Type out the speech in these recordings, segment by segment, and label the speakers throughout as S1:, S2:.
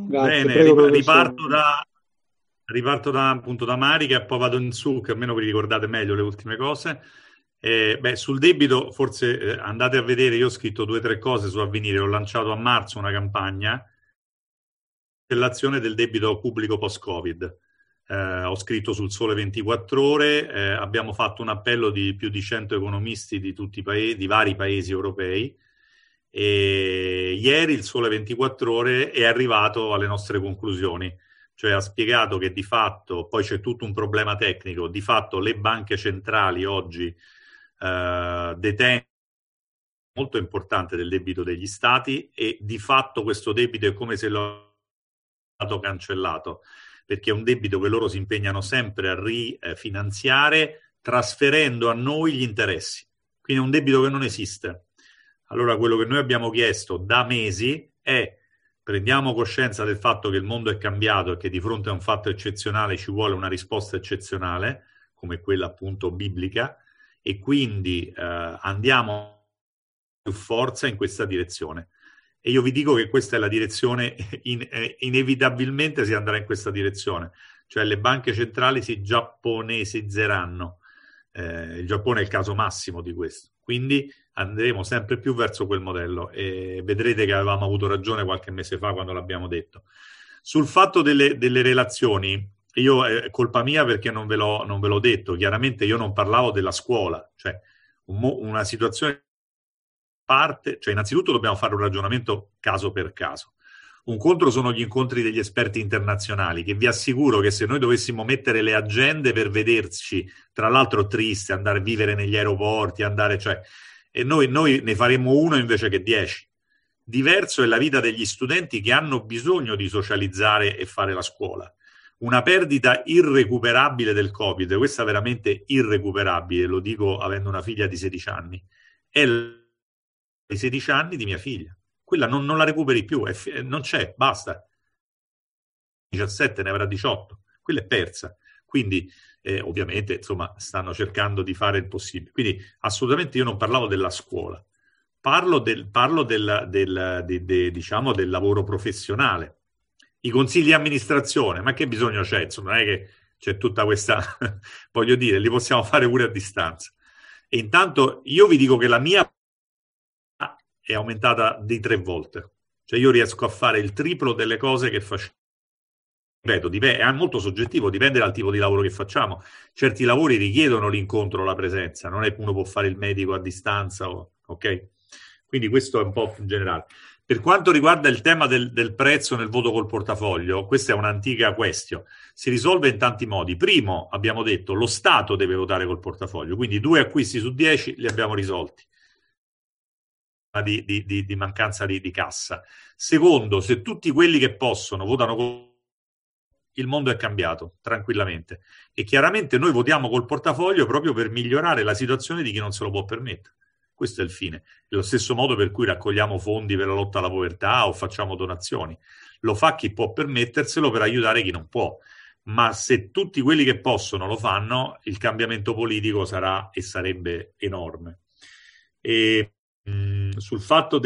S1: Grazie,
S2: Bene,
S1: prego professore.
S2: riparto appunto da Marica e poi vado in su, che almeno vi ricordate meglio le ultime cose. Sul debito, forse andate a vedere, io ho scritto due o tre cose su Avvenire, ho lanciato a marzo una campagna dell'azione del debito pubblico post-Covid. Ho scritto sul Sole 24 Ore, abbiamo fatto un appello di più di 100 economisti di tutti i paesi, di vari paesi europei, e ieri il Sole 24 Ore è arrivato alle nostre conclusioni, cioè ha spiegato che di fatto, poi c'è tutto un problema tecnico, di fatto le banche centrali oggi detengono molto importante del debito degli stati e di fatto questo debito è come se lo stato cancellato, perché è un debito che loro si impegnano sempre a rifinanziare trasferendo a noi gli interessi. Quindi è un debito che non esiste. Allora quello che noi abbiamo chiesto da mesi è: prendiamo coscienza del fatto che il mondo è cambiato e che di fronte a un fatto eccezionale ci vuole una risposta eccezionale, come quella appunto biblica, e quindi andiamo più forza in questa direzione. E io vi dico che questa è la direzione, inevitabilmente si andrà in questa direzione, cioè le banche centrali si giapponesizzeranno. Il Giappone è il caso massimo di questo, quindi andremo sempre più verso quel modello e vedrete che avevamo avuto ragione qualche mese fa quando l'abbiamo detto. Sul fatto delle relazioni, io è colpa mia perché non ve l'ho detto, chiaramente io non parlavo della scuola, cioè una situazione parte, cioè innanzitutto dobbiamo fare un ragionamento caso per caso. Un conto sono gli incontri degli esperti internazionali, che vi assicuro che se noi dovessimo mettere le agende per vederci, tra l'altro triste, andare a vivere negli aeroporti, andare, e noi ne faremmo uno invece che 10. Diverso è la vita degli studenti che hanno bisogno di socializzare e fare la scuola. Una perdita irrecuperabile del Covid, questa veramente irrecuperabile, lo dico avendo una figlia di 16 anni, è i 16 anni di mia figlia. Quella non la recuperi più, non c'è, basta. 17 ne avrà 18, quella è persa. Quindi, ovviamente, insomma, stanno cercando di fare il possibile. Quindi, assolutamente io non parlavo della scuola, parlo diciamo, del lavoro professionale. I consigli di amministrazione, ma che bisogno c'è? Insomma, non è che c'è tutta questa, voglio dire, li possiamo fare pure a distanza. E intanto io vi dico che la mia è aumentata di 3 volte. Cioè io riesco a fare il triplo delle cose che facevo. Ripeto, è molto soggettivo, dipende dal tipo di lavoro che facciamo. Certi lavori richiedono l'incontro, la presenza, non è che uno può fare il medico a distanza, ok? Quindi questo è un po' più generale. Per quanto riguarda il tema del prezzo nel voto col portafoglio, questa è un'antica question. Si risolve in tanti modi. Primo, abbiamo detto, lo Stato deve votare col portafoglio, quindi 2 acquisti su 10 li abbiamo risolti di mancanza di cassa. Secondo, se tutti quelli che possono votano il mondo è cambiato tranquillamente e chiaramente noi votiamo col portafoglio proprio per migliorare la situazione di chi non se lo può permettere. Questo è il fine. È lo stesso modo per cui raccogliamo fondi per la lotta alla povertà o facciamo donazioni. Lo fa chi può permetterselo per aiutare chi non può. Ma se tutti quelli che possono lo fanno, il cambiamento politico sarà e sarebbe enorme. E sul fatto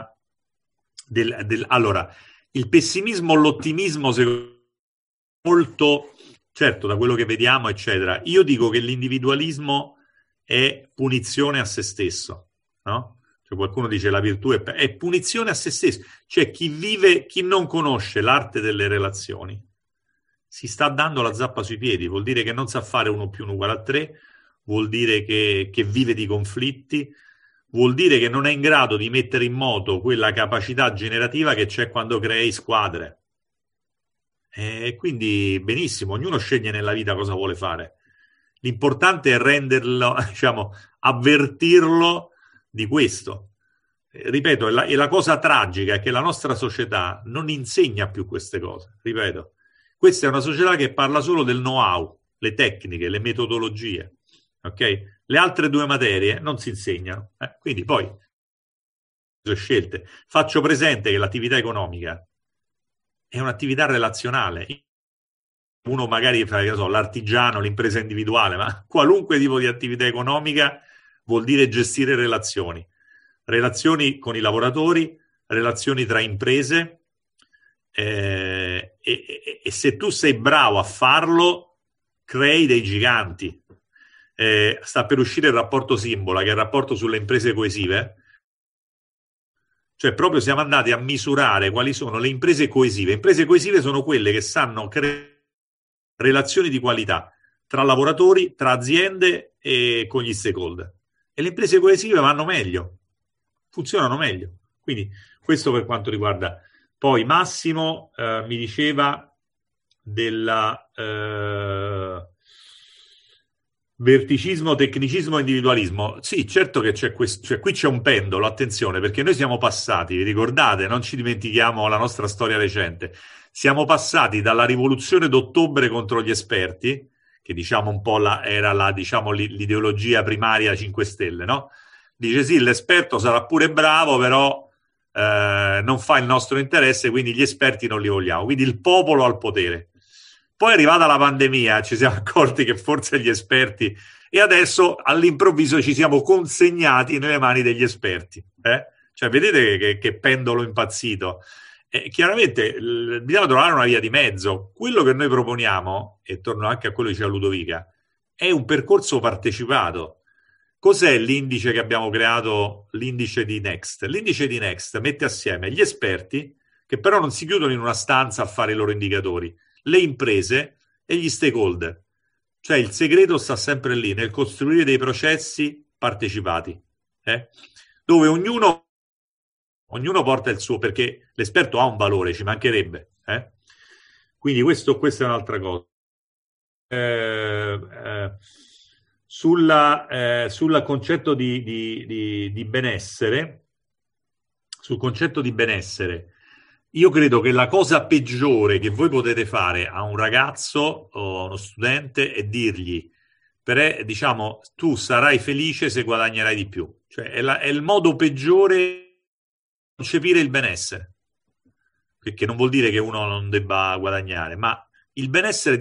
S2: allora, il pessimismo o l'ottimismo molto, certo, da quello che vediamo, eccetera. Io dico che l'individualismo è punizione a se stesso, no? Cioè qualcuno dice la virtù è punizione a se stesso. Cioè chi vive, chi non conosce l'arte delle relazioni, si sta dando la zappa sui piedi, vuol dire che non sa fare 1 più 1 uguale a 3, vuol dire che vive di conflitti, vuol dire che non è in grado di mettere in moto quella capacità generativa che c'è quando crei squadre. E quindi benissimo, ognuno sceglie nella vita cosa vuole fare. L'importante è renderlo, diciamo, avvertirlo di questo. Ripeto, la cosa tragica è che la nostra società non insegna più queste cose. Ripeto, questa è una società che parla solo del know-how, le tecniche, le metodologie. Ok? Le altre 2 materie non si insegnano. Quindi poi scelte. Faccio presente che l'attività economica è un'attività relazionale. Uno magari fa, so, l'artigiano, l'impresa individuale, ma qualunque tipo di attività economica vuol dire gestire relazioni. Relazioni con i lavoratori, relazioni tra imprese e se tu sei bravo a farlo, crei dei giganti. Sta per uscire il rapporto Simbola, che è il rapporto sulle imprese coesive. Cioè, proprio siamo andati a misurare quali sono le imprese coesive. Imprese coesive sono quelle che sanno creare relazioni di qualità tra lavoratori, tra aziende e con gli stakeholder. E le imprese coesive vanno meglio, funzionano meglio. Quindi, questo per quanto riguarda. Poi Massimo mi diceva della verticismo, tecnicismo, individualismo. Sì, certo che c'è questo, cioè qui c'è un pendolo, attenzione, perché noi siamo passati, vi ricordate, non ci dimentichiamo la nostra storia recente, siamo passati dalla rivoluzione d'ottobre contro gli esperti, che diciamo un po' era diciamo, l'ideologia primaria 5 Stelle, no? Dice sì, l'esperto sarà pure bravo, però non fa il nostro interesse, quindi gli esperti non li vogliamo, quindi il popolo al potere. Poi è arrivata la pandemia, ci siamo accorti che forse gli esperti, e adesso all'improvviso ci siamo consegnati nelle mani degli esperti. Cioè, vedete che pendolo impazzito. Chiaramente bisogna trovare una via di mezzo. Quello che noi proponiamo, e torno anche a quello che diceva Ludovica, è un percorso partecipato. Cos'è l'indice che abbiamo creato, l'indice di Next? L'indice di Next mette assieme gli esperti, che però non si chiudono in una stanza a fare i loro indicatori, le imprese e gli stakeholder. Cioè il segreto sta sempre lì, nel costruire dei processi partecipati, dove ognuno porta il suo, perché l'esperto ha un valore, ci mancherebbe. Quindi questa è un'altra cosa. Sul concetto di benessere, sul concetto di benessere, io credo che la cosa peggiore che voi potete fare a un ragazzo o a uno studente è dirgli, diciamo, tu sarai felice se guadagnerai di più. Cioè è il modo peggiore di concepire il benessere, che non vuol dire che uno non debba guadagnare, ma il benessere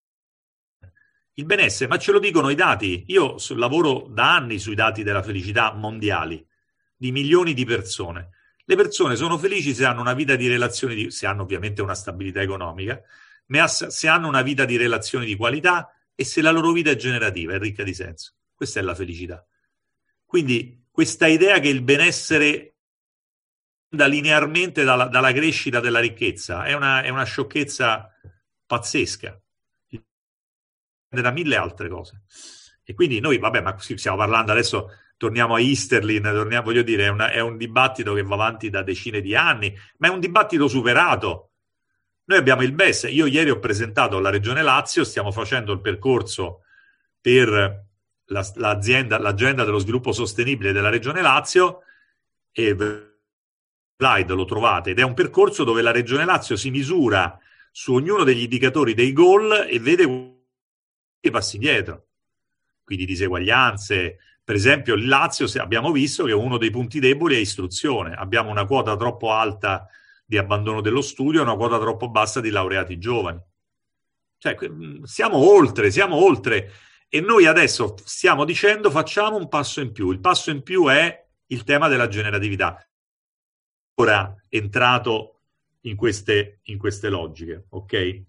S2: ma ce lo dicono i dati. Io lavoro da anni sui dati della felicità mondiali di milioni di persone. Le persone sono felici se hanno una vita di relazioni, se hanno ovviamente una stabilità economica, ma se hanno una vita di relazioni di qualità e se la loro vita è generativa, è ricca di senso. Questa è la felicità. Quindi questa idea che il benessere da linearmente dalla crescita della ricchezza è una sciocchezza pazzesca, da mille altre cose. E quindi noi, vabbè, ma stiamo parlando adesso, torniamo a Easterlin, voglio dire, è un dibattito che va avanti da decine di anni, ma è un dibattito superato. Noi abbiamo il BES, io ieri ho presentato alla Regione Lazio, stiamo facendo il percorso per l'agenda dello sviluppo sostenibile della Regione Lazio, e slide lo trovate, ed è un percorso dove la Regione Lazio si misura su ognuno degli indicatori dei goal e vede i passi indietro, quindi diseguaglianze. Per esempio il Lazio, abbiamo visto che uno dei punti deboli è istruzione, abbiamo una quota troppo alta di abbandono dello studio e una quota troppo bassa di laureati giovani. Cioè, siamo oltre, e noi adesso stiamo dicendo facciamo un passo in più. Il passo in più è il tema della generatività, ora entrato in queste logiche, ok?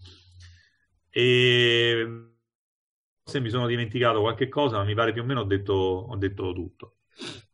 S2: E se mi sono dimenticato qualche cosa, ma mi pare più o meno ho detto tutto.